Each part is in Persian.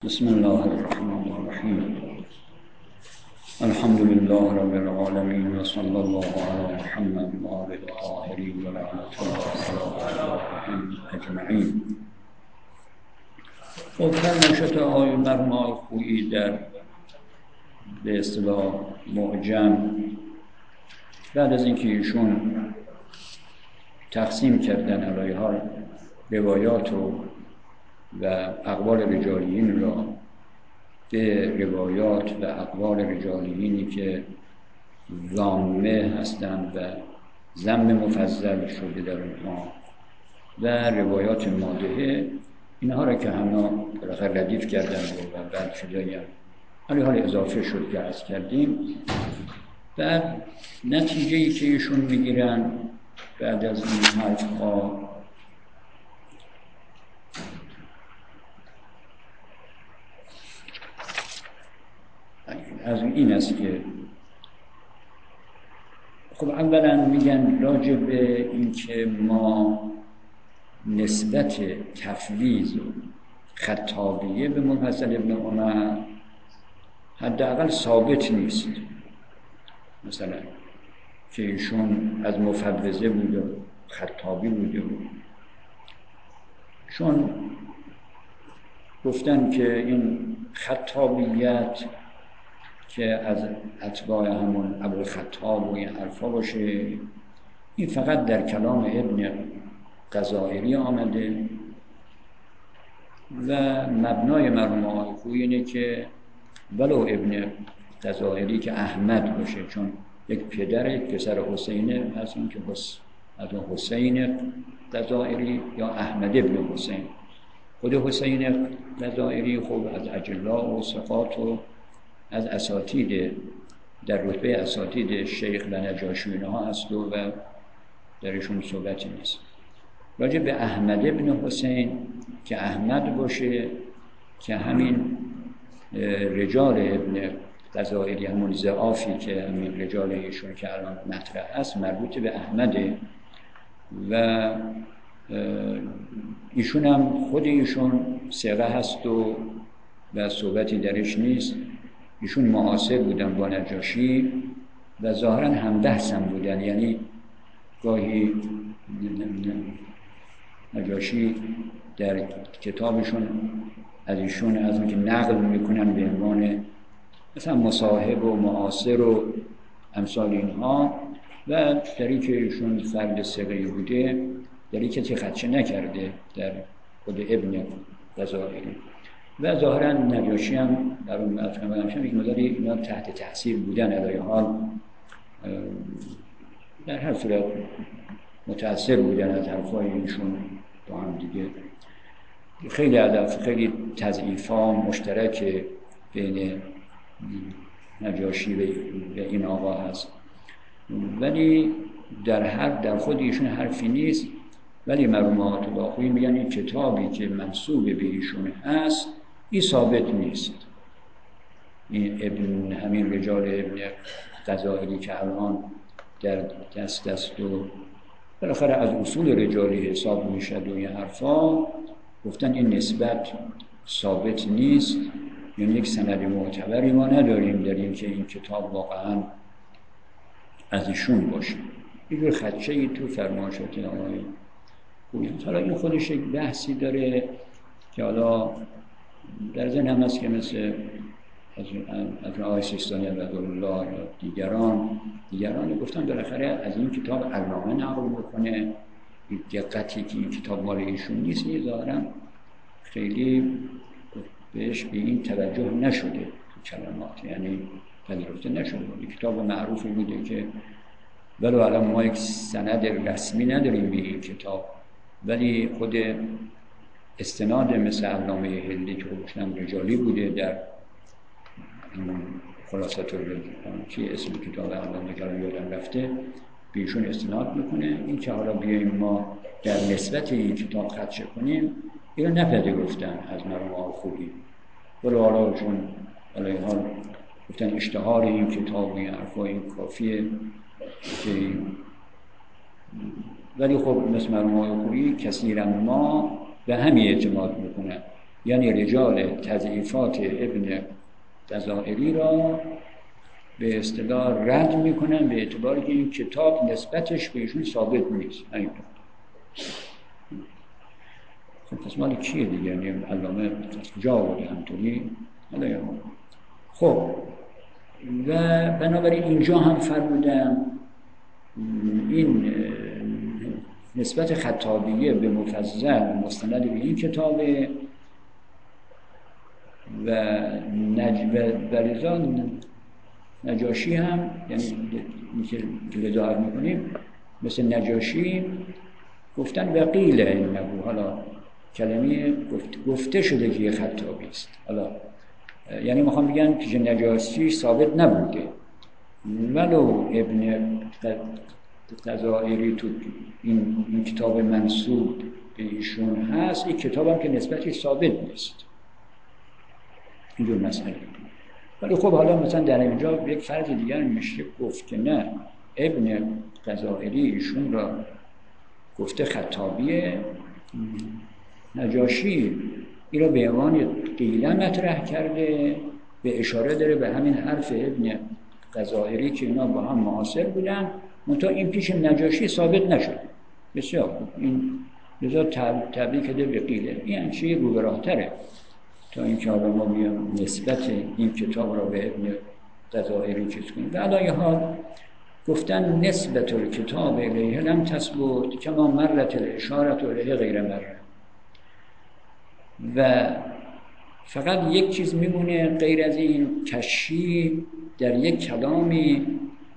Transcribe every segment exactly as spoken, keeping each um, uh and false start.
بسم الله الرحمن الرحیم. الحمد لله رب العالمین و صلی الله علی محمد و آله الطاهرین و لعنة الله علی اعدائهم اجمعین. خب فرمایشات آقای مرحوم آقای خویی در به اصطلاح معجم بعد از اینکه ایشون تقسیم کردن علیها روایات و و اقوال رجالیین را به روایات و اقوال رجالیینی که ضامه هستند و ذم مفضل شده در اونها و روایات مادحه، اینها را که همه بالاخره ردیف کردن و بعد شده علی حال اضافه شد که عرض کردیم. بعد نتیجه‌ای که ایشون میگیرن بعد از این حرف‌ها از این است که خب اولا میگن راجع به این که ما نسبت تفویض و خطابیه به مفضل ابن عمر حداقل ثابت نیست. مثلا که ایشون از مفوضه بود و خطابی بوده بود، چون گفتن که این خطابیت که از اتباع همون ابوالخطاب و این حرفا باشه، این فقط در کلام ابن غزائری آمده و مبنای مرحوم آقای خویی اینه که ولو ابن غزائری که احمد باشه، چون یک پدر یک پسر حسینه هست، این که از حسین غزائری یا احمد ابن حسین. خود حسین غزائری خب از اجلا و ثقات و از اساتید در رتبه اساتید شیخ و نجاشی اینها هست و درشون صحبتی نیست. راجع به احمد ابن حسین که احمد باشه که همین رجال ابن غزائری همون ضعافی که همین رجال ایشون که الان مطرح هست مربوط به احمده و ایشون هم خود ایشون ثقه هست و و صحبتی درش نیست. ایشون معاصر بودن با نجاشی و ظاهرا هم بحث هم بودن، یعنی گاهی نجاشی در کتابشون از ایشون از اینکه نقل میکنن به عنوان مثلا مصاحب و معاصر و امثال اینها، و در این که ایشون فرد ثقه‌ای بوده، در این کسی خدشه نکرده در خود ابن غزائری و ظاهرا نجاشی هم در اون مفهوم همشون یک مداری اینا تحت تاثیر بودن. علیه حال در هر صورت متأثر بودن از حرفای ایشون با هم دیگه. خیلی هدف خیلی تضعیفا مشترک بین نجاشی و این آقا هست، ولی در هر در خود ایشون حرفی نیست. ولی مرحوم آیت الله خویی میگن این کتابی که منسوب به ایشون هست این ثابت نیست. این ابن همین رجال ابن غزائری که الان در دست دست و بالاخره از اصول رجالی حساب میشد و این حرفا، گفتن این نسبت ثابت نیست، یعنی یک سند معتبری ما نداریم در این که این کتاب واقعا از ایشون باشه. یک خدشه ای تو فرمایشات آقای خویی. حالا این خودش یک بحثی داره که حالا در ذهن هم هست که مثل از از آقای سیستانی عبدالله یا دیگران دیگران گفتن بالاخره از این کتاب علامه نقل میکنه، دقتی که این کتاب مال ایشون نیست، این ظاهرا خیلی بهش به این توجه نشده تو کلمات، یعنی پذیرفته نشده. این کتاب معروفی بوده که ولو الان ما یک سند رسمی نداریم به این کتاب، ولی خود استناد مثل علامه هندی که خودشون رجالی بوده در خلاصات الرجال، چی اسم کتاب علامه کلام یادم رفته، به ایشون استناد میکنه. این که حالا بیاییم ما در نسبت این کتاب خدشه کنیم، اینو نپذیرفتن از مرحوم آقای خویی. ولو حالا چون علیه حال گفتن اشتهار این کتاب و این حرفا این کافیه که، ولی خب مثل مرحوم آقای خویی کثیرا ما به همین اعتماد میکنن یعنی رجال تضعیفات ابن جزائری را به اصطلاح رد میکنن به اعتباری که این کتاب نسبتش به ایشون ثابت نیست. خب پس مال کیه دیگه؟ یعنی علامه کجا آورده همطوری؟ خب و بنابراین اینجا هم فرمودم این نسبت خطابیه به مفضل مستند به این کتابه و نج... و لذا نجاشی هم، یعنی اینکه لذاعت میکنیم مثل نجاشی گفتن وقیل اینه، حالا کلمه گفت... گفته شده که یه خطابی است. حالا یعنی میخوام بگم که نجاشی ثابت نبوده، ولو ابن جزائری تو این, این کتاب منسوب به ایشون هست، این کتاب هم که نسبتی ثابت نیست. اینجور مسئله. ولی خب حالا مثلا در اینجا یک فرض دیگر میشه گفت که نه، ابن جزائری ایشون را گفته خطابیه، نجاشی این را به عنوان قیله مطرح کرده، به اشاره داره به همین حرف ابن جزائری که اینا با هم معاصر بودن، منتها این پیش نجاشی ثابت نشد. بسیار این لذا تبدیل کرده به قیله. این همچه روبراه‌تره تا اینکه حالا ما بیام نسبت این کتاب را به ابن جزائری چیز کنیم. و علی حال گفتن نسبت الکتاب الیه لم تثبت کما مرت الاشارة الیه غیر مره. و فقط یک چیز میمونه غیر از این، کشی در یک کلامی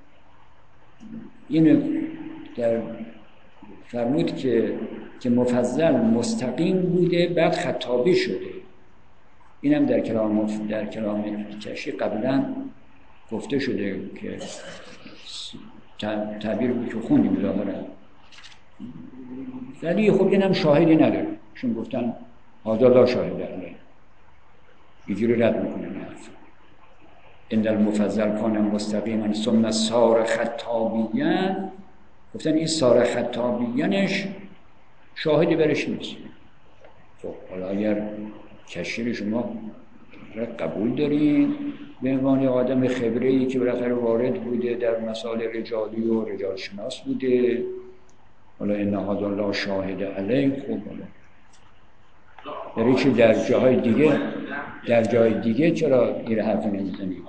اینو در فرمود که که مفضل مستقیم بوده بعد خطابی شده. اینم در کلام در کلام کشی قبلا گفته شده که تعبیر بود که خوندیم ظاهرا، ولی خب اینم شاهدی نداره، چون گفتن هذا لا شاهد علیه، اینجوری رد میکنه حرف. ان المفضل کان مستقیما ثم صار خطابیاً، گفتن این صار خطابیانش شاهدی برش نیست. خب حالا اگر کشیر شما قبول دارین به عنوان آدم خبره‌ای که بالاخره وارد بوده در مسائل رجالی و رجال شناس بوده، حالا ان هذا لا شاهد علیه، خوب حالا در چی در جاهای دیگه در جای دیگه چرا این حرف نمیزنید؟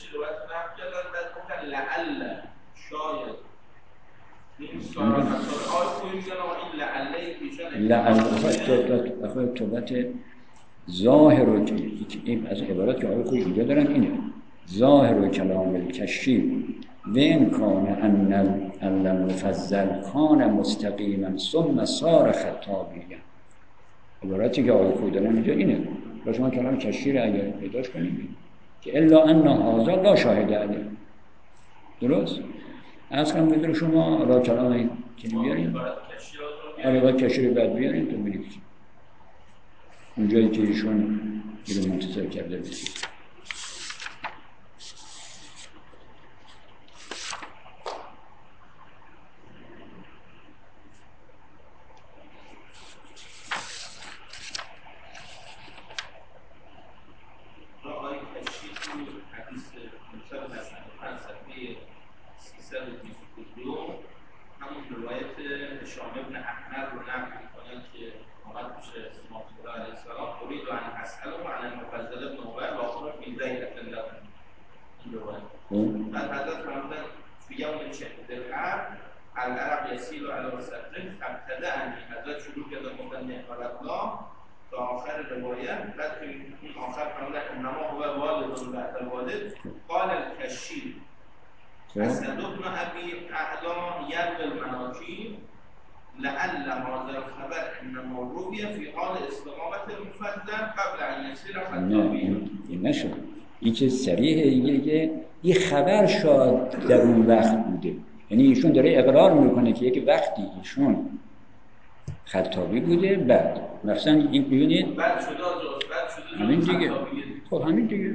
لعل شاید این سال مثلا آی خوی میگن آقا این لعله پیشن لعل آخه توبت ظاهر و این از عبارت که آقای خوی اینجا دارن اینه ظاهر و کلام الکشی و این کان ان المفضل کان مستقیما ثم صار خطابیا. عبارتی که آقای خوی دارن اینجا اینه. با شما کلام کشی را اگر پیداش کنیم که الا ان هذا لا شاهد علیه، درست؟ از کنم بدر شما را کلام که بیاریم آره باید کشی رو بعد بیاریم تو بینید اونجایی که ایشون رو منتظر کرده بسید. همون روایت هشام ابن احمد رو نقل می‌کنه که آمد پیش امام الله علیه السلام اريد ان اساله عن المفضل ابن عمر و آخر فی ذیلة الله. این روایت بعد حضرت فرمودن فی یوم شدید الحر العرق یسیل علی صدره فابتدأنی، حضرت شروع کرده گفتن نعم الله تا آخر روایت. بعد که این آخر فرمودن انما هو والد بعد الوالد قال الکشی اسد ابن ابی اعلا یروی المناکیر لعل هذا الخبر انما روی فی حال استقامت المفضل قبل ان یصیر خطابی. نه این نشد، این چه صریحه، یه یه خبر شاید در اون وقت بوده، یعنی ایشون داره اقرار میکنه که یک وقتی ایشون خطابی بوده بعد مثلا این ببینید بعد شده بعد شده همین دیگه. خب همین دیگه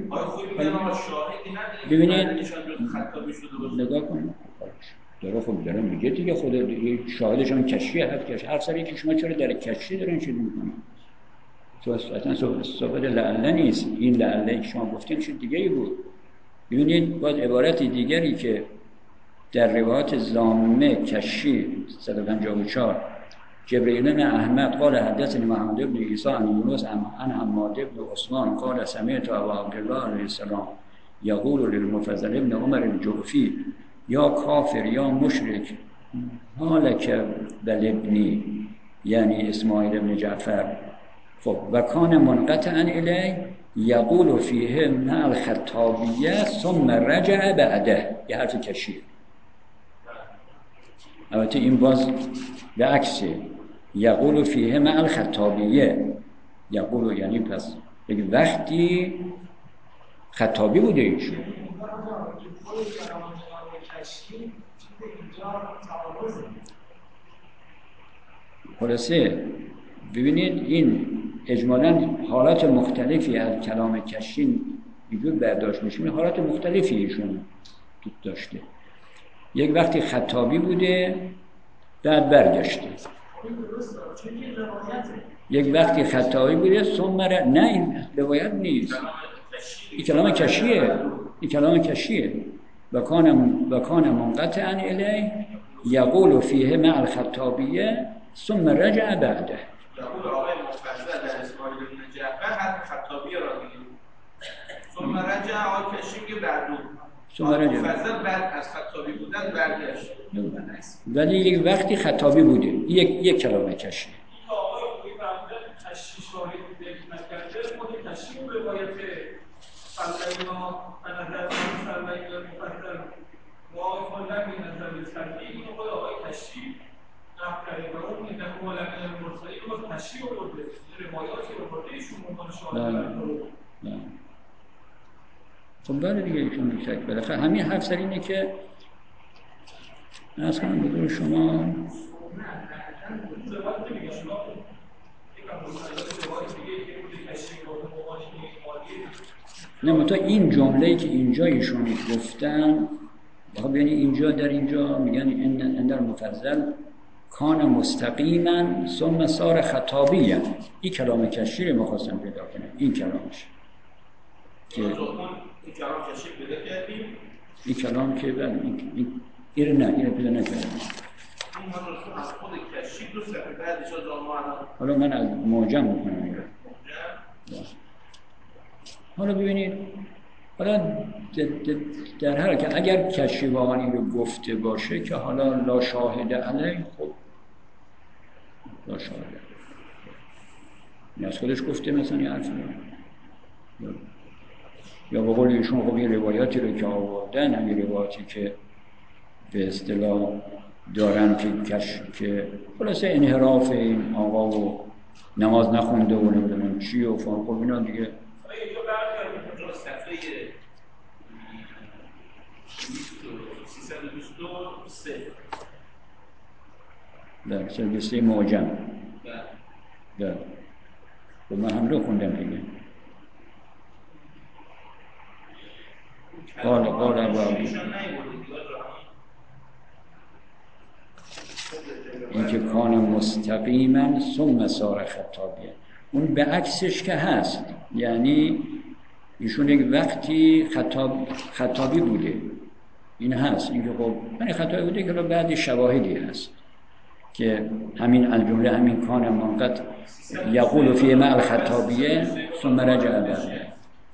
ببینید نگاه کنید داره خب داره میگه دیگه خود شاهدش هم کشفیه هست کشف هر سری که شما چرا در کشفی دارین چیز میکنید اصلا صحبت لعله نیست. این لعله که شما گفتین چیز دیگری بود. ببینید باز عبارت دیگری که در روایات زامه کشی صد و پنجاه و چهار جبرئیل بن احمد قال حدثني محمد بن عيسى عن يونس عن حماد بن عثمان قال سمعت ابا عبد الله علیه السلام یقول للمفضل بن عمر الجعفی یا کافر یا مشرک مالک بلبنی، یعنی اسماعیل بن جعفر. خب و کان منقطعا الیه یقول فیه مع الخطابیه ثم رجع بعده، یه حرف کشیه. البته این باز به عکسه، یقول فیه مع الخطابیه، یقول یعنی پس بگه وقتی خطابی بوده ایشون. خلاصه ببینید این اجمالاً حالات مختلفی از کلام کشین اینجور برداشت میشه، حالات مختلفی ایشون داشته. یک وقتی خطابی بوده بعد برگشته، یک وقتی خطابی بوده ثم ر... نه این روایت نیست، این کلام کشیه، این کلام کشیه. و کان و کان منقطعا الیه یقول فیه مع الخطابیه ثم رجع بعده. یقول آقای مفضل در اسماعیل بن جعفر حرف خطابیه را میگه، ثم رجع آقای کشی بعدو، ثم رجع مفضل بعد از خطابی بودن برگشت. ولی یک وقتی خطابی بوده، یک یک کلام کشی. آقای خوبی فرمودن کشی شاهد بوده نکرده، ما کشی اون روایت فلاینا انظر فلاینا مفضل واقعا من نظر التربیه این خود آقای کشی نقل کرده و اون این نکو علمی المرسلی رو باز کشی رو برده روایاتی رو برده ایشون ممان شاهد رو. خب بله دیگه ایشون میشه بالاخره همین حرف سر اینه که از کنم بدون شما نه متا این جمله‌ای که اینجا ایشون گفتن، خب یعنی اینجا در اینجا میگن ان در مفضل کان مستقیما ثم صار خطابیا، این کلام کشی رو می‌خواستم پیدا کنم، این کلامش که این کلام کشی پیدا کردیم، این کلام که بله این این نه اینو پیدا نکردم. این ما رو از خود کشی دو صفحه بعدش از آن حالا من از معجم میکنم اینو. حالا ببینید، حالا در هر که اگر کشی واقعا این رو گفته باشه که حالا لا شاهد علیه، خب لا شاهد این از خودش گفته مثلا یه حرفی یا یا به قول ایشون خب یه روایاتی رو که آوردن، همین روایاتی که به اصطلاح دارن که کش که خلاصه انحراف این آقا و نماز نخونده و نمیدونم چی و فان، خب اینا دیگه صفحه سیصد و بیست و سه در سلبسته معجم در و من هم رو خوندم دیگه. قال قال ابو این که کان مستقیما ثم صار خطابیا، اون به عکسش که هست، یعنی ایشون یک وقتی خطاب خطابی بوده، این هست، این که خب من خطابی بوده که بعد شواهدی هست که همین الجمله همین کان منقطع یقول فی مع الخطابیه ثم رجع بعده.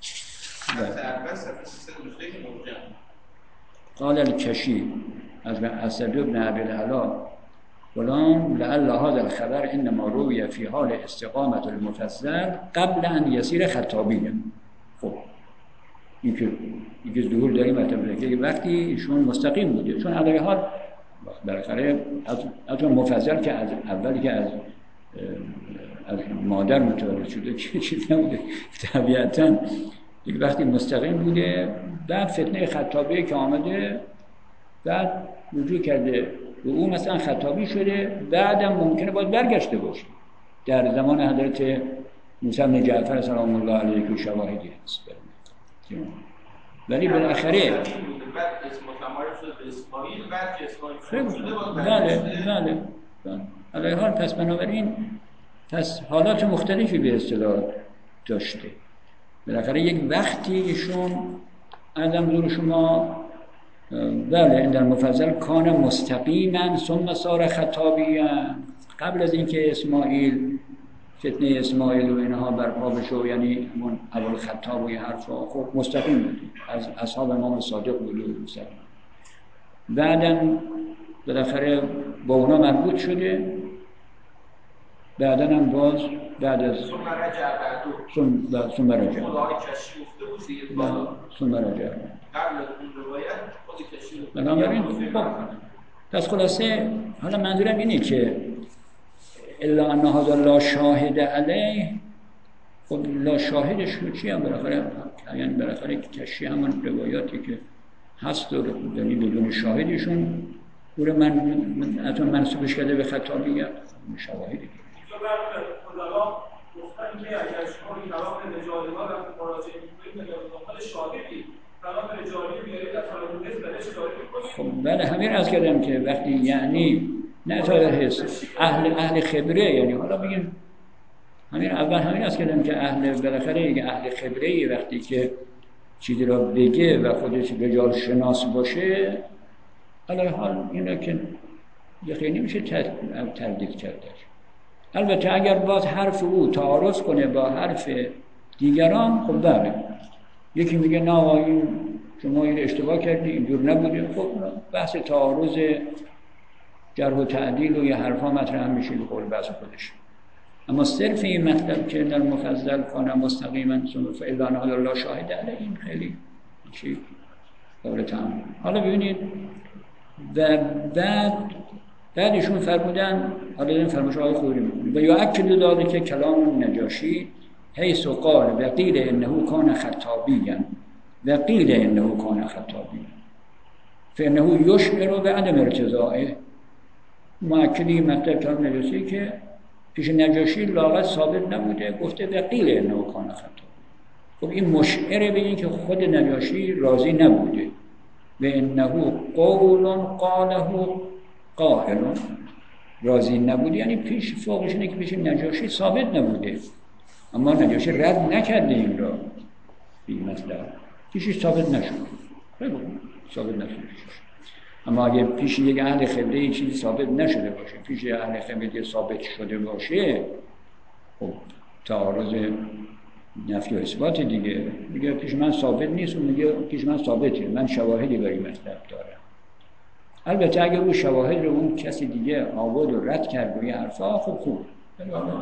قال الکشی از اسد بن ابی العلا فلان لعل هذا الخبر انما روی فی حال استقامت المفضل قبل ان یصیر خطابیه. خب این که این که ظهور داریم مطلب که وقتی ایشون مستقیم بوده، چون علیه حال بالاخره از از مفضل که از اولی که از از مادر متولد شده که چیزی نبوده، طبیعتاً یک وقتی مستقیم بوده، بعد فتنه خطابیه که آمده بعد رجوع کرده و او مثلا خطابی شده، بعدم ممکنه باید برگشته باشه در زمان حضرت موسی بن جعفر سلام الله علیه که شواهدی هست. ولی بالاخره بعد اسم متمایز شده به اسماعیل، بعد که اسماعیل شده بله بله بله علیه حال. پس بنابراین پس حالات مختلفی به اصطلاح داشته. بالاخره یک وقتی ایشون عدم حضور شما بله در مفضل کان مستقیما ثم صار خطابیا، قبل از اینکه اسماعیل فتنه اسماعیل و اینها برپا بشه، یعنی همون اول خطاب و این حرفا خب مستقیم بود از اصحاب امام صادق بود مستقیم. بعداً بالاخره با اونا مربوط شده، بعداً هم باز بعد از ثم رجع بعدو ثم رجع خدای کشی گفته بود دیگه ثم رجع قبل از اون روایت خود کشی گفته. بنابراین خب پس خلاصه حالا منظورم اینه که الا ان هذا لا شاهد علیه، خب لا شاهدش رو چی هم بالاخره، یعنی بالاخره کشی همون روایاتی که هست و یعنی بدون شاهدشون او رو من اتون منصوبش کرده به خطابیت شواهدی که خداوند گفتن که اگر شما کلام رجالی ها رو مراجعه می‌کنید به دنبال شاهدی کلام رجالی میارید از طرف نسبت درش دارید می‌کنید. خب بله همین عرض کردم که وقتی یعنی نه تا حس اهل اهل خبره، یعنی حالا بگیم همین اول همین عرض کردم که اهل بالاخره دیگه اهل خبره وقتی که چیزی را بگه و خودش رجال شناس باشه، علی حال اینا که یخی نمیشه تردید کردش. البته اگر باز حرف او تعارض کنه با حرف دیگران، خب بله یکی میگه نه این شما این اشتباه کردی اینجور نبوده، خب بحث تعارض جرح و تعدیل و یه حرفا مطرح میشه به قول بحث خودش. اما صرف این مطلب که در مفضل کان مستقیما ثم فالا ان هذا لا شاهد علیه، این خیلی چی قابل تأمل. حالا ببینید و بعد بعدشون فرمودن، حالا این فرمایش های خوبی میکنه و یؤکد ذلک کلام نجاشی حیث قال و قیل انه کان خطابیا و قیل انه کان خطابیا فانه یشعر بعدم ارتضاعه. مؤکدی مطلب کلام نجاشی که پیش نجاشی لاغت ثابت نبوده، گفته و قیل انه کان خطابیا. خب این مشعره به این که خود نجاشی راضی نبوده و انه قول قاله قائل راضی نبوده، یعنی پیش فوقش اینه که پیش نجاشی ثابت نبوده، اما نجاشی رد نکرده این را این مطلب پیشش ثابت نشد، ثابت نشد پیشش. اما اگه پیش یک اهل خبره این چیزی ثابت نشده باشه، پیش اهل خبره ثابت شده باشه، خب تعارض نفی و اثبات دیگه، میگه پیش من ثابت نیست و میگه پیش من ثابته، من شواهدی برای مطلب دارم. البته اگه اون شواهد رو اون کسی دیگه آورد و رد کرد و یه حرفا، خب خوب شما قبول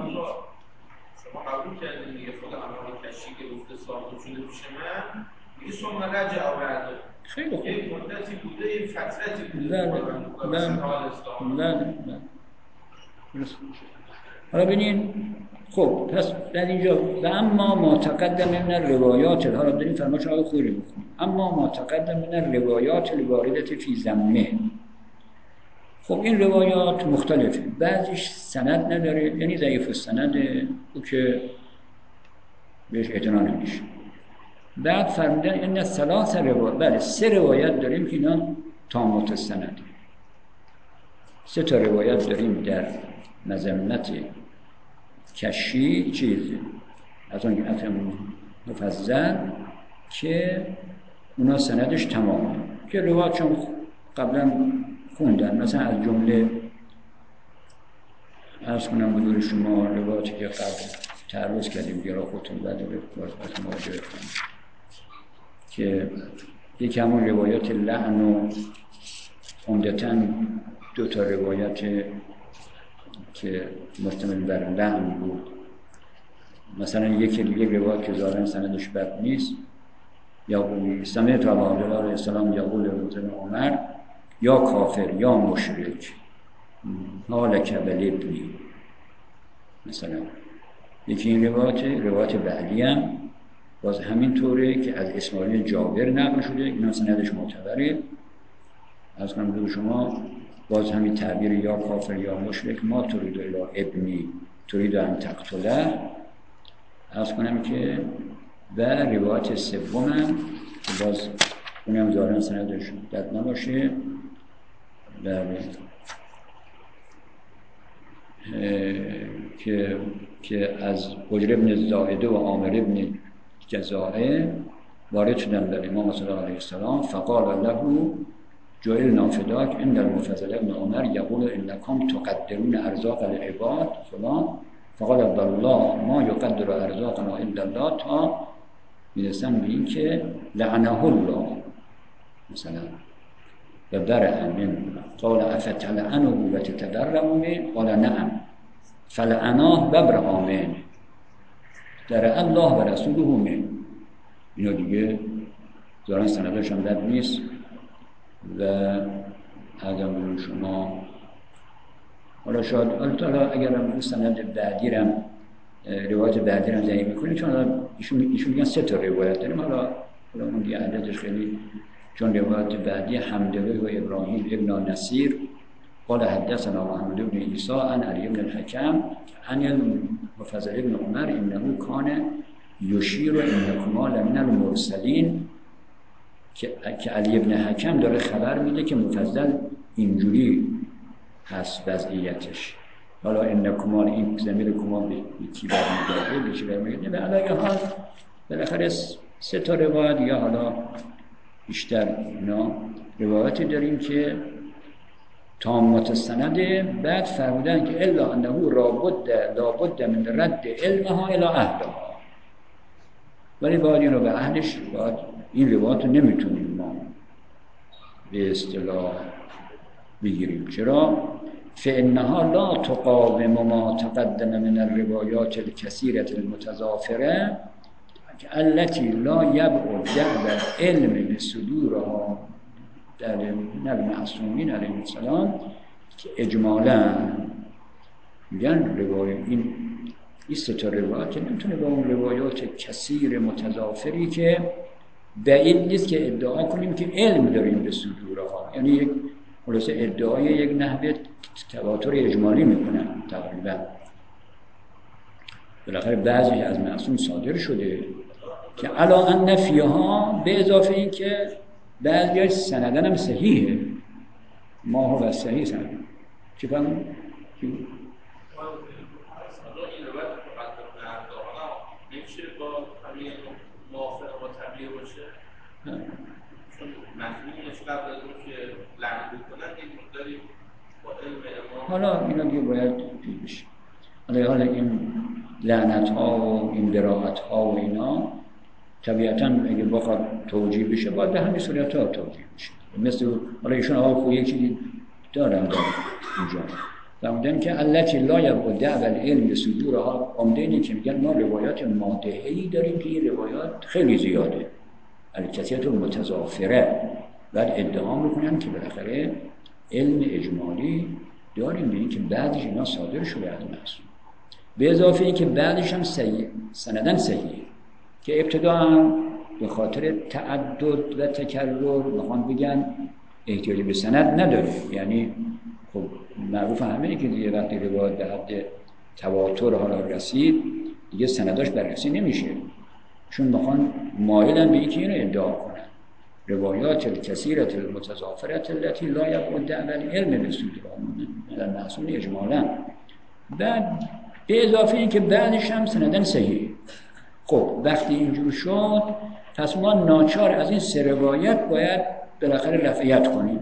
کردین دیگه خود امام کشی که گفته ثابت شده پیش من میگه ثم رجع بعد خیلی خوب یک مدتی بوده، یک فترتی بوده. بله بله بله. حالا ببینین خب پس در اینجا و اما ما تقدم من الروایات، حالا داریم فرمایش های خوبی بخونیم، اما ما تقدم من الروایات الواردة فی ذمه. خب این روایات مختلفه، بعضیش سند نداره یعنی ضعیف السند او که بهش اعتنا نمیشه. بعد فرمودن این ثلاث روایات، بله سه روایت داریم که اینا تامات السند، سه تا روایت داریم در مذمت کشی چیز از اون افهم مفضل که اونا سندش تمام، که روایت چون قبلا خوندن، مثلا از جمله عرض کنم بدور شما روایتی که قبل تعرض کردیم یا خودتون بعد رو باز باز مواجه کنیم که یکی همون روایت لعن و عمدتاً دو تا روایت که مشتمل بر لعن بود، مثلا یکی یک روایت که ظاهراً سندش بد نیست، یا سمعت ابا عبدالله علیه السلام یقول لابن عمر یا کافر یا مشرک حالک بالابنی، مثلا یکی این روایت روایت بعدی هم باز همین طوره که از اسماعیل جابر نقل شده، اینا سندش معتبره. از کنم دو شما باز همین تعبیر یا کافر یا مشرک ما ترید الا ابنی ترید ان تقتله، از کنم که و روایت سوم هم که باز اونم ظاهراً سندش بد نباشه که که از حجر ابن زائده و عامر ابن جزائه وارد شدن در امام صادق علیه السلام. فقال له جعلنا فداک ان المفضل ابن عمر یقول انکم تقدرون ارزاق العباد فلان فقال الله ما یقدر ارزاقنا الا الله، تا میرسن به این که لعنه الله مثلا و برع من قال افتلعنه و تتبرع من قال نعم فلعناه و برع من در الله و رسوله من. اینا دیگه دارن سندش هم بد نیست و ازم بگم شما حالا شاید حالا اگر هم سند بعدی رم روایت بعدی رم ضعیف میکنیم، چون ایشون ایشون میگن سه تا روایت داریم، حالا حالا اون دیگه عددش خیلی، چون روایت بعدی حمدوی و ابراهیم ابن نصیر قال حدثنا محمد بن عیسی عن علی بن الحکم عن المفضل ابن عمر انه کان یشیر انکما لمن المرسلین، که علی ابن حکم داره خبر میده که مفضل اینجوری هست وضعیتش. حالا انکما این ضمیر کما به کی برمیگرده به چی برمیگرده، به علیه حال بالاخره سه تا روایت یا حالا بیشتر اینا روایتی داریم که تامات سنده. بعد فرمودن که الا انه رابد لابد من رد علمها الى اهلها، ولی باید این رو به اهلش، باید این روایت رو نمیتونیم ما به اصطلاح بگیریم. چرا؟ فانها لا تقاوم ما تقدم من الروایات الكثيرة المتضافرة التي لا يبعد جعل العلم بصدورها در المعصومین علیهم السلام، که اجمالا میگن روایت این این سه تا روایت نمیتونه با اون روایات کثیر متضافری که بعید نیست که ادعا کنیم که علم داریم به صدورها، یعنی یک خلاصه ادعای یک نحوه تواتر اجمالی میکنن تقریبا. بالاخره بعضی از معصوم صادر شده که علا ان نفیها، به اضافه این که بعضی سندن هم صحیحه، ما هو و صحیح سند چی فهمون؟ نمیشه با همین موافق با تبلیغ باشه، چون مفهومش قبل از اون که لعنت بکنن یک مقداری با علم امام. حالا اینا دیگه باید بشه. حالا حالا این لعنت ها و این براءت ها و اینا طبیعتاً اگه بخواد توجیه بشه باید به همین صورت ها توجیه بشه. مثل حالا ایشون آقا خوی یک چیزی دارن در اینجا فرمودن که التی لا یبعد دعوی العلم بصدورها، عمده اینه که میگن ما روایات مادهه‌ای داریم که این روایات خیلی زیاده الکثیرة متضافره، بعد ادعا میکنن که بالاخره علم اجمالی داریم به این که بعدش اینا صادر شده از معصوم، به اضافه این که بعدش هم صحیح سندن صحیح، که ابتدا هم به خاطر تعدد و تکرر میخوان بگن احتیاج به سند نداره. یعنی خب معروف همینه که دیگه وقتی روایت به حد تواتر حالا رسید دیگه سنداش بررسی نمیشه، چون میخوان مایلن به اینکه اینو ادعا کنن روایات الکثیرة المتضافرة التي لا یبعد دعوی العلم بصدورها در معصوم اجمالا. بعد به اضافه این که بعدش هم سندن صحیح. خب وقتی اینجور شد پس ما ناچار از این سه روایت باید بالاخره رفعیت کنیم،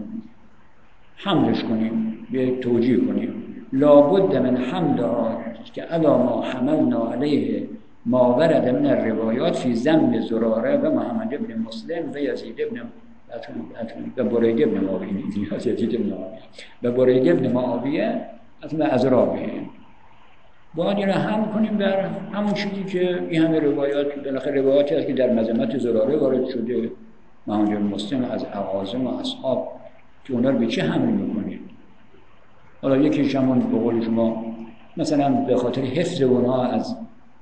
حملش کنیم، به توجیه کنیم. لابد من حملها که علا ما حملنا علیه ما ورد من الروایات فی ذم زراره و محمد ابن مسلم و یزید ابن و برید ابن معاویه یزید ابن معاویه و برید ابن معاویه و ازرابه. باید این رو هم کنیم بر همون چیزی که این همه روایات بالاخره روایاتی هست که در مذمت زراره وارد شده، محمد ابن مسلم از اعاظم و اصحاب، که اونا رو به چه حمل میکنید؟ حالا یکیش همون به قول شما مثلا به خاطر حفظ اونا از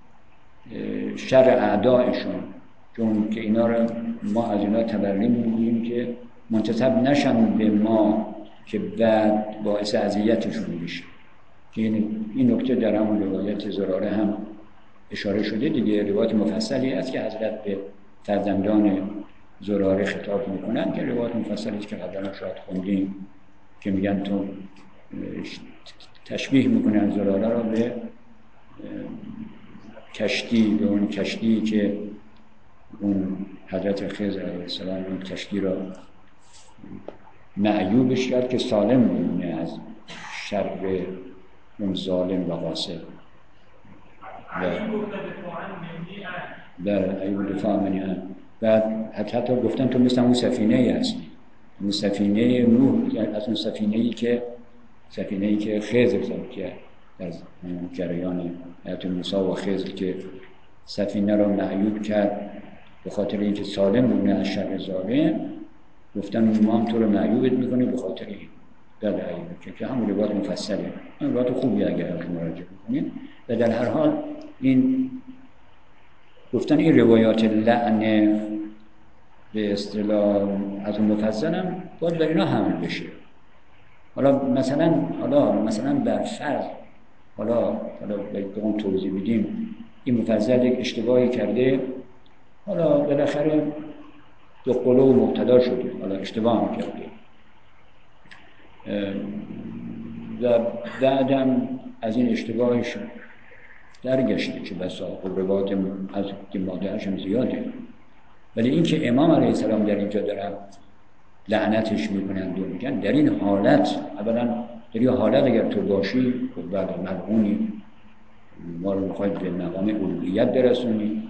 شر اعدایشون، چون که اینا رو ما از اینا تبریم میگیم که منتسب نشن به ما که بعد باعث اذیتشون بشه، که این نکته در همون روایت زراره هم اشاره شده دیگه. روایت مفصلی است که حضرت به فرزندان زراره خطاب میکنن که روایت مفصلی است که قبلا شاید خوندیم که میگن تو تشبیه میکنن زراره را به کشتی، به اون کشتی که اون حضرت خضر علیه السلام اون کشتی را معیوبش کرد که سالم بمونه از شر اون ظالم و غاصب. در ایوب دفاع منی هم بعد حتی گفتن تو مثل اون سفینه ای هستی، اون سفینه نوح، از اون سفینه ای که سفینه ای که خضر زد که از جریان حضرت موسی و خضر که سفینه را معیوب کرد به خاطر اینکه سالم بمونه از شر ظالم، گفتن ما هم تو رو معیوبت میکنه به خاطر این. در ایوب که همون روایت مفصله، اون روایت خوبی اگر مراجعه کنید. و در هر حال این گفتن این روایات لعن به اصطلاح از اون مفصلم باید بر اینا حمل بشه. حالا مثلا حالا مثلا بر فرض حالا حالا به اون توضیح بدیم این مفصل یک اشتباهی کرده، حالا بالاخره دو قلو و مبتلا شده، حالا اشتباه هم کرده و بعدم از این اشتباهش درگشته که بسا روایات از که ماده‌اش هم زیاده، ولی این که امام علیه السلام در اینجا دارن لعنتش میکنن و میگن در این حالت، اولا در این حالت اگر تو باشی خب بعد ملعونی، ما رو میخواید به مقام الوهیت برسونی،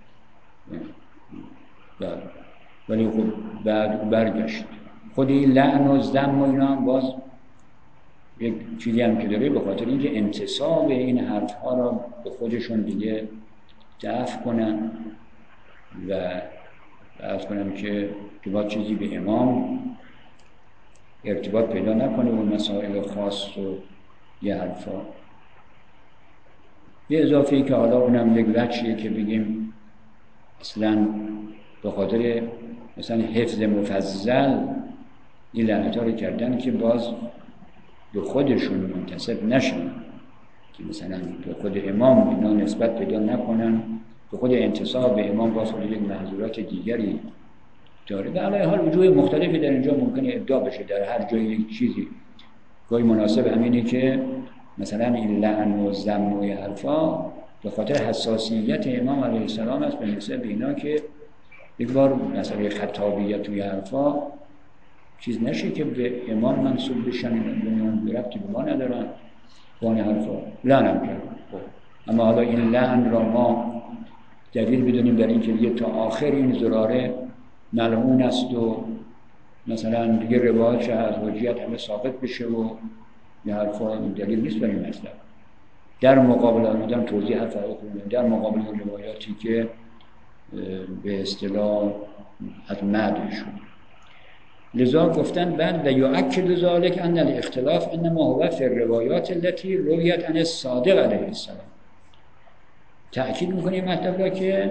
ولی خب بعد برگشت. خود این لعن و ذم و اینا هم باز یک چیزی هم که داره به خاطر اینکه انتصاب این حرفها را به خودشون دیگه دفع کنن و عرض کنم که که با چیزی به امام ارتباط پیدا نکنه و مسائل خاص و یه حرفا. یه اضافه‌ای که حالا اونم یک وجهیه که بگیم اصلا به خاطر مثلا حفظ مفضل این لعنت‌ها رو کردن که باز به خودشون منتسب نشن، که مثلا به خود امام اینا نسبت پیدا نکنن، به خود انتساب به امام باز خود یک محظورات دیگری داره. به علاوه حال وجوه مختلفی در اینجا ممکنه ابداع بشه، در هر جای یک چیزی. گاهی مناسب همینه که مثلا این لعن و ذم و حرفا به خاطر حساسیت امام علیه السلام است به نسبت اینا که یک بار مثلا خطابیت و حرفا چیز نشه که به امام منسوب بشن، اینا ربطی به ما ندارن وان حرفا لعنم کرد. اما حالا این لعن را ما دلیل بدونیم در این که دیگه تا آخر این زراره ملعون است و مثلا دیگه روایتش از حجیت همه ثابت بشه و یه حرفا دلیل نیست برای این مطلب. در مقابل آمدن توضیح حرفا کنیم در مقابل اون روایاتی که به اصطلاح از مدح شد. لذا گفتن بعد و یؤکد ذلک ان الاختلاف انما هو فی الروایات التي رویت عن الصادق علیه السلام. تأکید می‌کنیم مطلب را که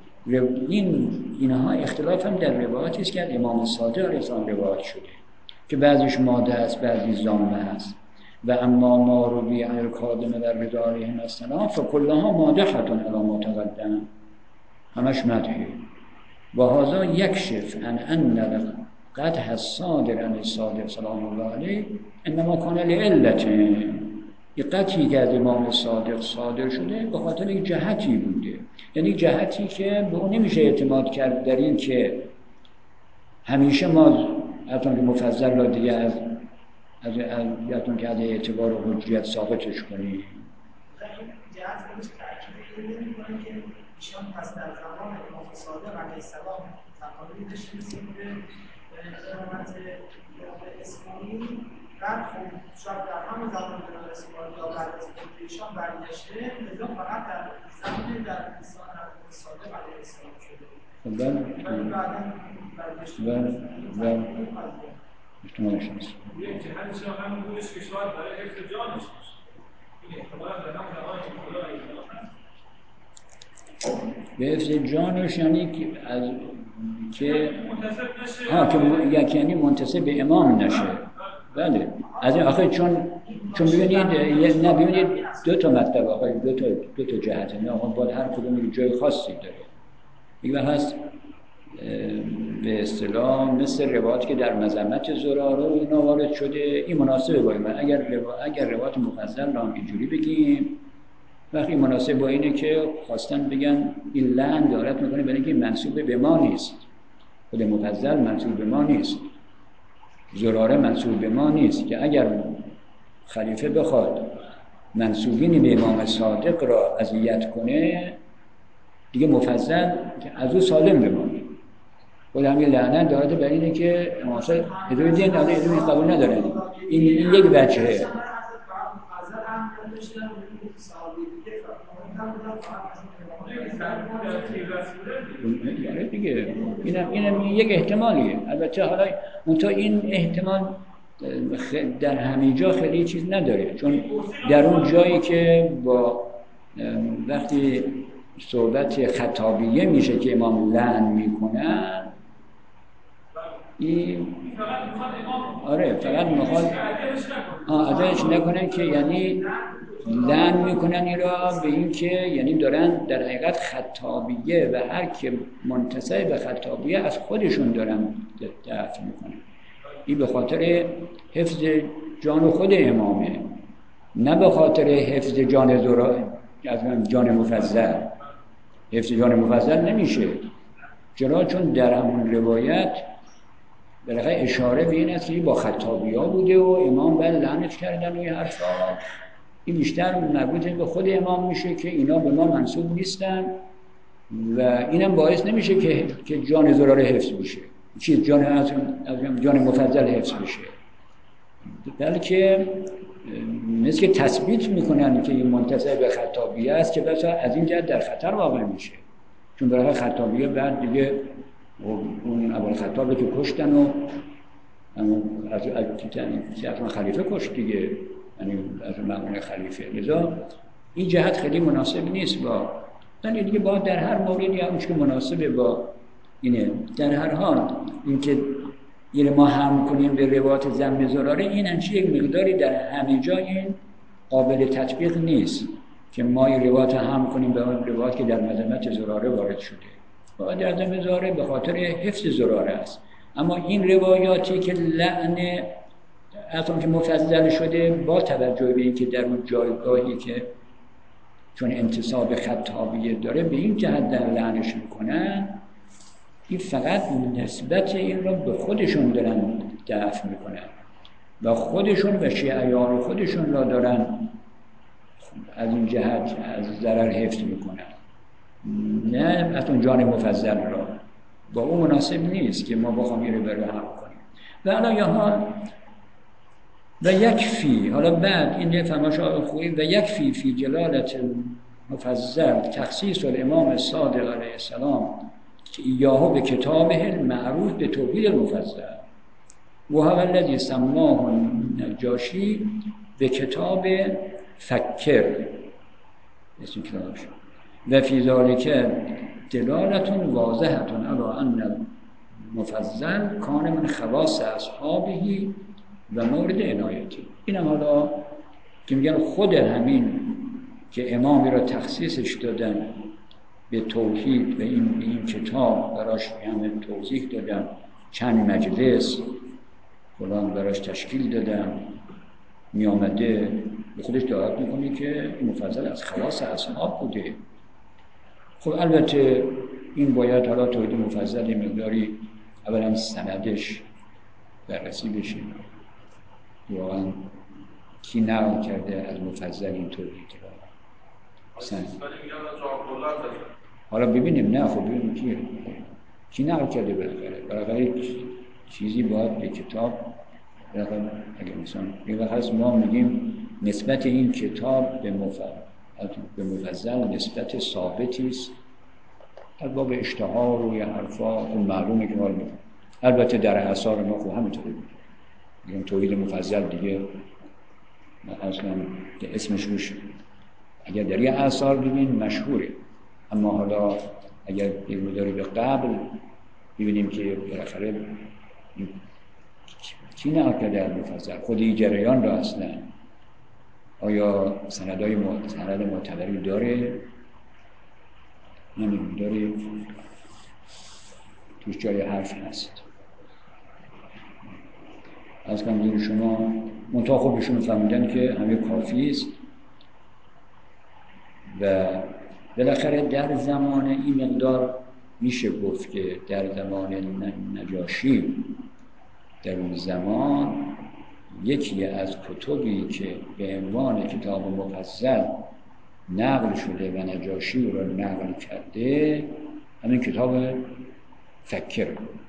این اینها اختلاف هم در روایاتی است که امام صادق علیه السلام روایت شده که بعضیش ماده است بعضی ضامه است. و اما ما روی عن الکاظم و رضا علیهم السلام فکلها مادحة علی ما تقدم، همش مدحه. و هذا یکشف عن ان قدح الصادر عن الصادق سلام الله علیه انما کان لعلة. این قدحی که از امام صادق صادر شده به خاطر یک جهتی بوده، یعنی جهتی که به اون نمیشه اعتماد کرد در این که همیشه ما حتی که مفضل را دیگه از از یادتون که از اعتبار و حجیت ثابتش کنیم. این جهت نمیشه تأکید نمی‌کنه که ایشان پس در زمان امام صادق علیه السلام تقاضی داشته به امامت اسماعیل، بعد خب شاید در همون زمان امام اسماعیل یا بعد از ایشان برگشته، لذا فقط در زمان در انسان حضرت صادق علیه السلام شده. ولی بعداً برگشته و و احتمالش هست. یک جهتش هم بودش که شاید برای حفظ جانش باشه. این احتمال در همون زمان که به حفظ جانش یعنی که از که ها که یعنی منتسب به امام نشه. بله از این آخه چون چون ببینید نه ببینید دو تا مطلب آخه دو تا دو تا جهت نه آخه باید هر کدوم یک جای خاصی داره. یک هست به اصطلاح مثل روایت که در مذمت زراره و اینا وارد شده، این مناسبه با من. اگر روایت اگر روایت مفصل را اینجوری بگیم وقتی مناسب با اینه که خواستن بگن این لعن دارت میکنه برای اینکه منسوب به ما نیست، خود مفضل منسوب به ما نیست، زراره منسوب به ما نیست، که اگر خلیفه بخواد منسوبین به امام صادق را اذیت کنه دیگه مفضل که از او سالم بمونه. خود همین لعنت دارد برای اینه که امام صادق ادوی دین ادوی ادوی قبول ندارن. این این یک وجهه. دیگه اینم اینم یک احتمالیه. البته حالا اونتا این احتمال در همه جا خیلی چیز نداره، چون در اون جایی که با وقتی صحبت خطابیه میشه که امام لعن میکنن، این آره فقط میخواد ادایش نکنن که یعنی لعن میکنن این را به این که یعنی دارن در حقیقت خطابیه و هر که منتسب به خطابیه از خودشون دارن دفع میکنن. این به خاطر حفظ جان خود امامه، نه به خاطر حفظ جان زرا از جان مفضل. حفظ جان مفضل نمیشه. چرا؟ چون در همون روایت بالاخره اشاره به این است که با خطابی‌ها بوده و امام بل لعنت کردن و این حرفا. این بیشتر مربوط به خود امام میشه که اینا به ما منسوب نیستن و اینم باعث نمیشه که که جان زراره حفظ بشه، چیز جان از جان مفضل حفظ بشه، بلکه مثل که تثبیت میکنن که این منتسب به خطابیه است که بسا از این جهت در خطر واقع میشه. چون برای خطابیه بعد دیگه اون ابوالخطاب که کشتن و از از خلیفه کشت دیگه، یعنی از مأمون خلیفه. لذا این جهت خیلی مناسب نیست با یعنی دیگه باید در هر موردی همونش که مناسبه با اینه. در هر حال اینکه یعنی ما هم کنیم به روایات ذم زراره، این انچه یک مقداری در همه جا این قابل تطبیق نیست که ما این روایات هم کنیم به اون روایات که در مذمت زراره وارد شده. باید در ذم زراره به خاطر حفظ زراره است. اما این روایاتی که لعن اصلا که مفضل شده با توجه به این که در اون جایگاهی که چون انتصاب خطابیه داره به این جهت در لعنش میکنن، این فقط نسبت این را به خودشون دارن دفع میکنن و خودشون و شیعیان خودشون را دارن از این جهت از ضرر حفظ میکنن، نه از اون جان مفضل را. با اون مناسب نیست که ما بخوام این رو برای هم کنیم. و حالا یا حال و یکفی، حالا بعد این فرمایش خوبی و یکفی فی جلالت مفضل تخصیص الامام صادق علیه السلام که ایاهو به کتابه المعروف به توحید المفضل و هو الذی سماه نجاشی به کتاب فکر اسم کتابش و فی ذالک دلالت واضحه علی ان المفضل کان من خواص اصحابه و مورد عنایتی. اینم حالا که میگن خود همین که امامی را تخصیصش دادن به توحید و این این کتاب براش همه توضیح دادن، چند مجلس فلان براش تشکیل دادن، می آمده به خودش دعوت میکنه که مفضل از خواص اصحاب بوده. خب البته این باید حالا توحید مفضل مقداری اولا سندش بررسی بشه، واقعا کی نقل کرده از مفضل این توحید را سند. حالا ببینیم، نه خب ببینیم کی کی نقل کرده بالاخره. بالاخره چیزی باید به کتاب بالاخره اگه مثلا این وقت ما میگیم نسبت این کتاب به مفضل به مفضل نسبت ثابتی است. البته اشتهار و یا حرفا اون معلومه که حال میکنه. البته در آثار ما خب همینطوری بود. میگم توحید مفضل دیگه اصلا اسمش روش اگر در یه آثار ببینیم مشهوره، اما حالا اگر یک مداری به قبل ببینیم که بالاخره کی نقل کرده از مفضل خود این جریان را اصلا آیا سندهای سند معتبری داره نمیم داره توش جای حرف هست. از کنم شما منطقه خوب بهشون فهمیدن که همه کافی است و بالاخره در زمان این مقدار میشه گفت که در زمان نجاشی در اون زمان یکی از کتبی که به عنوان کتاب مفصل نقل شده و نجاشی رو نقل کرده همین کتاب فکر.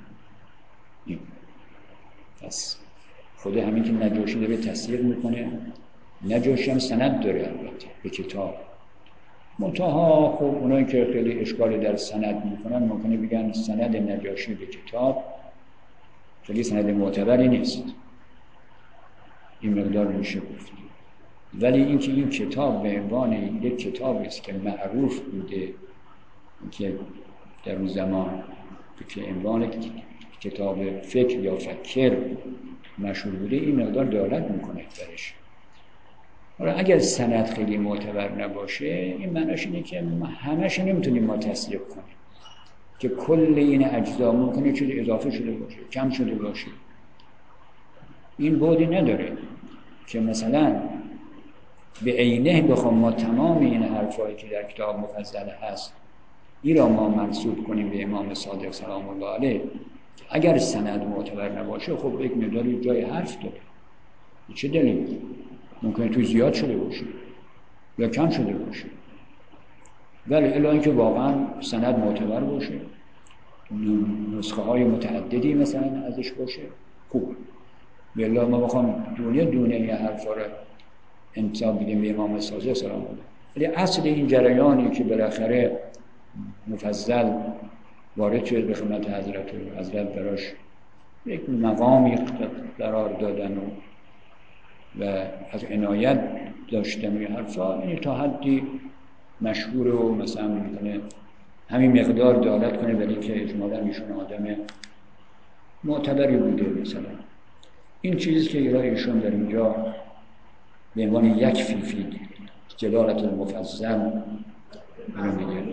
پس خود همین که نجاشی داره تصدیق میکنه، نجاشی هم سند داره البته به کتاب، منتها خب اونایی که خیلی اشکال در سند میکنن ممکنه بگن سند نجاشی به کتاب خیلی سند معتبری نیست، این مقدار میشه گفت. ولی اینکه این کتاب به عنوان یک کتابی است که معروف بوده که در اون زمان که عنوان کتاب فکر یا فکر مشهور بوده، این مقدار دلالت میکنه درش. حالا اگر سند خیلی معتبر نباشه این معناش اینه که همش نمیتونیم ما تصدیق کنیم که کل این اجزا ممکنه چیز اضافه شده باشه، کم شده باشه. این بعدی نداره که مثلا به عینه بخوام ما تمام این حرفایی که در کتاب مفصل هست این را ما منسوب کنیم به امام صادق سلام الله علیه، اگر سند معتبر نباشه خب یک مقداری جای حرف داره. چه دلیل؟ ممکنه توی زیاد شده باشه یا کم شده باشه، ولی الا اینکه واقعا سند معتبر باشه، نسخه های متعددی مثلا ازش باشه، خوب. بلا ما بخوام دونه دونه این حرفا رو انتساب بدیم به امام صادق سلام الله علیه، ولی اصل این جریانی که بالاخره مفصل وارد شد به خدمت حضرت و حضرت براش یک مقامی قرار دادن و و از عنایت داشتن این حرفا، این تا حدی مشهور و مثلا میکنه همین مقدار دلالت کنه برای اینکه اجمالا ایشون آدم معتبری بوده. مثلا این چیزی که ایشون در اینجا به عنوان یک فیفی جلالت المفصل رو میگه.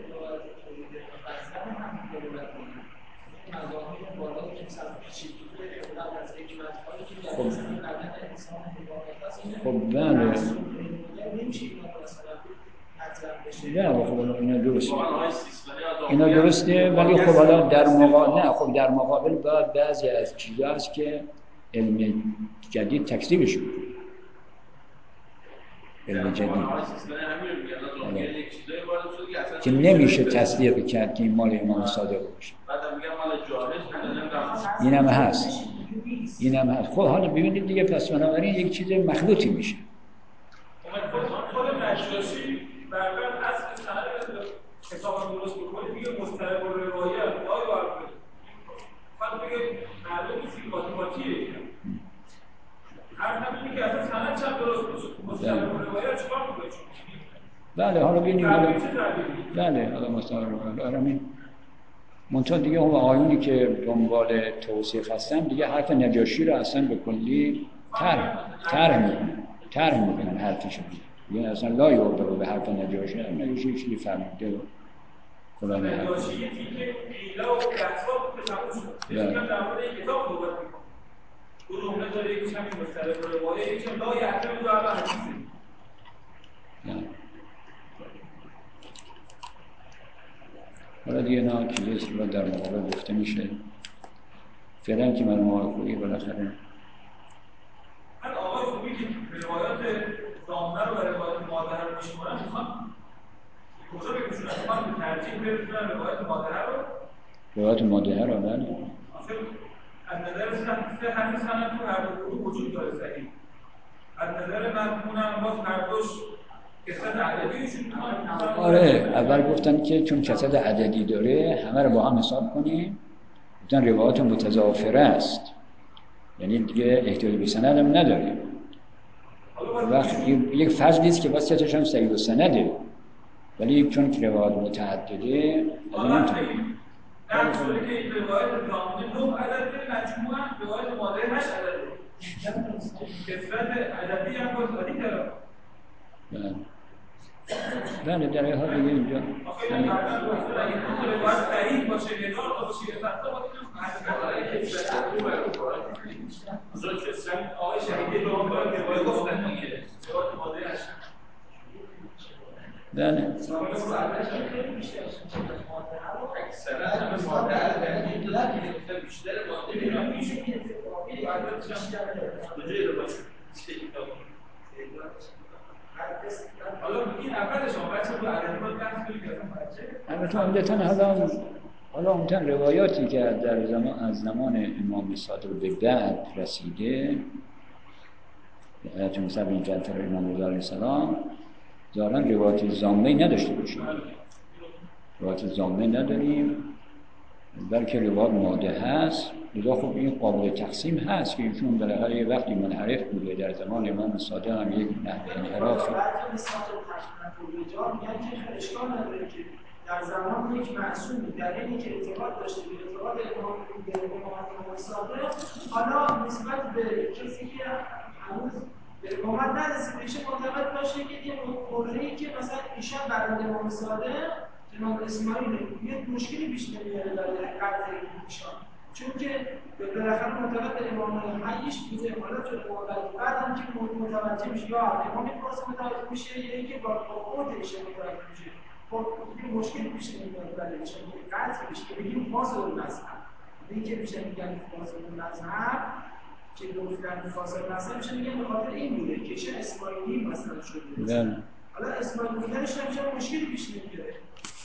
خب خب بله نه خب اینا درسته اینا درسته ولی خب حالا در مقابل نه خب در مقابل باید بعضی از چیزا هست که علم جدید تکذیبش میکنه. علم جدید که نمیشه تصدیق کرد که این مال امام صادق باشه. این هم هست این هم هست. خب حالا ببینید دیگه پس بنابراین یک چیز مخلوطی میشه. خود نجاشی برگر اصل سند حساب درست بکنید دیگه مسترب و روایت وای برده خواهد بگه معلوم نیست که ماتماتیه هر همینی که اصلا سند چند درست مسترب و روایت چکار میکنه؟ بله حالا ببینیم حالا بله حالا مسترب و روایت همین منطقه دیگه هم آیونی که دنبال توصیف هستن دیگه حرف نجاشی رو اصلا به کلی طرح طرح میکنن طرح میکنن حرفش رو دیگه اصلا لا یعبر به حرف نجاشی نجاشی یه چیزی فهمیده و فلان نجاشی یه تیکه قیله و بحثا به تموم شد یه تیکه در مورد این کتاب صحبت میکنه گروه داره یکیش همین مسترب و روایه یکیش هم لا یعتمد علی حدیثه. حالا دیگه نه چیزی رو در مقابل گفته میشه فعلا که من ماه خوبی بالاخره من آقای خوبی که روایات دامنه رو و روایات مادره رو میشمارن میخوان کجا بگوشونن؟ میخوان به ترجیح برسونن روایات مادره رو روایات مادره رو بله آخه از نظر سه همین سند تو هر دو گروه وجود داره صحیح از نظر مرحومونم باز هر دوش کسرت عددیشون میخوان. آره اول گفتن که چون کسرت عددی داره همه رو با هم حساب کنیم، گفتن روایات متضافره است یعنی دیگه احتیاج به سند هم نداره. وقت یک فضلی است که واسطش هم صحیح و سنده ولی چون که روایات متعدده از این نمیتونه در صورتی که این روایت دامنه نه عدده مجموعا روایت مادره هشت عدده کسرت عددی هم باز عدی داره. بله در این حال دیگه اینجا آخه این حرکت باید اگه روایت صحیح باشه هزار تا باشه یه فتتا باید کنیم آقای شهیدی رو هم باید روایت گفتن دیگه روایت مادره هشت بله اکثرا همه ماده رو در این دادن که بیشتر ماده میرن میشه که کجای رو باشه حالا این اول شما بچه رو عددات بحث کنید که اصلا البته عمدتاً حالا حالا عمدتاً روایاتی که در زمان از زمان امام صادق به بعد رسیده چون مثلا این جعفر امام رضا علیه السلام ظاهراً روایت ضامنه‌ای نداشته باشیم روایت ضامنه نداریم بلکه روایت ماده هست لذا خب این قابل تقسیم هست که ایشون بالاخره یه وقتی منحرف بوده در زمان امام صادق هم یک نحوه انحرافی اشکال نداره که در زمان یک معصومی در اینی که اعتقاد داشته به اعتقاد امام صادق حالا نسبت به کسی که هنوز به امامت نرسیده میشه معتقد باشه که یه موردی که مثلا ایشان برای امام صادق جناب اسماعیل یه مشکلی پیش نمیاره برای قضیه ایشان چون که بالاخره معتقد به امام حیش بوده حالا چون امام بعد هم که متوجه میشه یا امام پاس متوجه میشه یا اینکه با قوت ایشان متوجه میشه خب یه مشکلی پیش نمیاد برای ایشان که قضیه میشه که بگیم فاصل المذهب اینکه میشه میگن فاصل المذهب که گفتن فاصل المذهب میشه میگن به خاطر این بوده که چه اسماعیلی مثلا شده حالا اسماعیل بودنش نمیشه مشکلی پیش نمیاد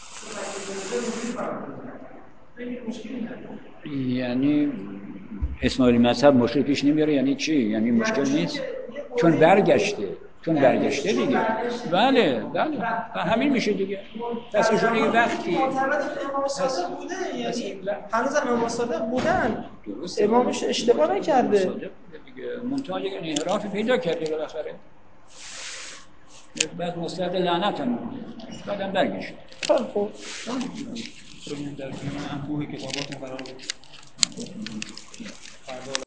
یعنی اسماعیلی مذهب مشکل پیش نمیاره یعنی چی؟ یعنی مشکل نیست؟ چون برگشته چون برگشته دیگه بله بله همین میشه دیگه پس ایشون یه وقتی معتقد امام صادق بوده یعنی هنوز امام صادق بودن امامش اشتباه نکرده منتها یک انحرافی پیدا کرده بالاخره بعد مستعد لعنت هم بعدم برگشت خب در میان انبوه کتابات قرار بود